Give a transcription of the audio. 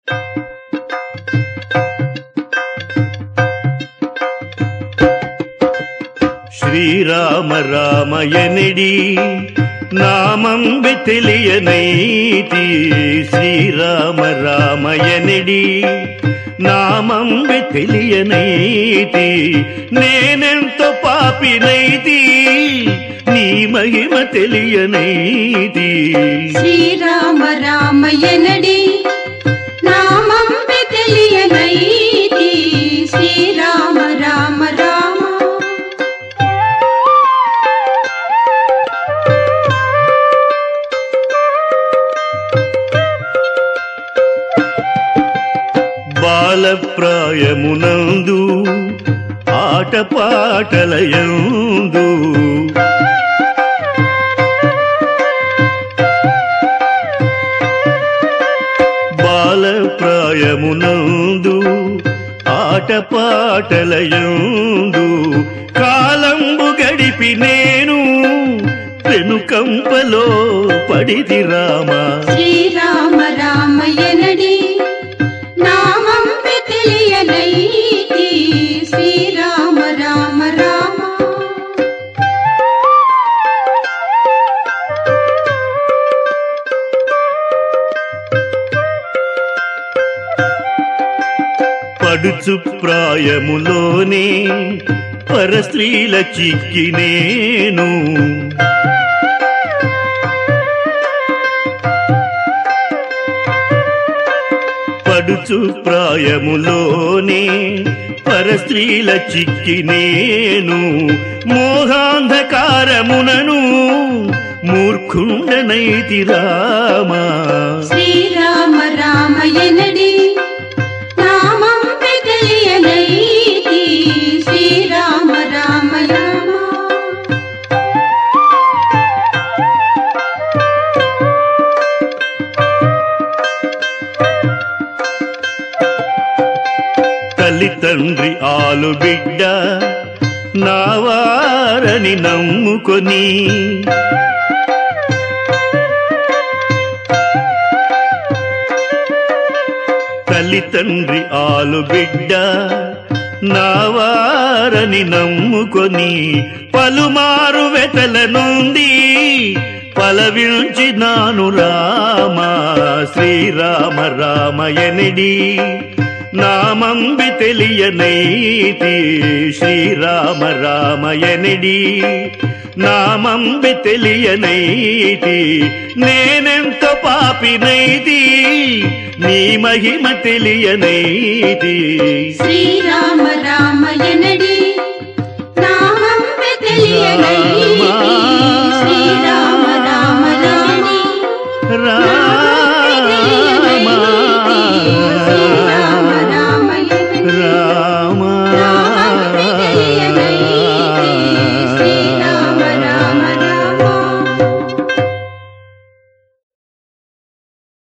శ్రీరామ రామయనిడి నామంబె తెలియనైతి. శ్రీరామ రామయనిడి నామంబె తెలియనైతి. నేనెంతో పాపినైతి నీ మహిమ తెలియనైతి. శ్రీరామ రామయనడి నామంబె తెలియనైతి. శ్రీరామ రామ రామ బాలప్రాయమునందు ఆటపాటలయందు బాలప్రాయమునందు ఆటపాటలయందు కాలంబు గడిపి నేను పెనుకంపలో పడితి రామా. శ్రీరామ రామయనడి నామంబె తెలియనైతి. శ్రీరామ రామ రామ పడుచు ప్రాయములోనే పరస్త్రీల చిక్కి నేను పడుచు ప్రాయములోనే పరస్త్రీల చిక్కి నేను మోహాంధకారమునను మూర్ఖుండనైతి రామా. శ్రీరామ రామయనడి నామంబె తెలియనైతి. శ్రీరామ రామ రామ తల్లి తండ్రి ఆలు బిడ్డ నావారని నమ్ముకొని తల్లి తండ్రి ఆలు బిడ్డ నావారని నమ్ముకొని పలుమారు వెతల నుండి పలవించినాను రామా. శ్రీరామ రామయనిడి నామంబి తెలియనైతి. శ్రీరామ రామయనిడి నామంబి తెలియనైతి. నేనెంతో పాపినైతి నీ మహిమ తెలియనైతి. శ్రీరామ రామయనడి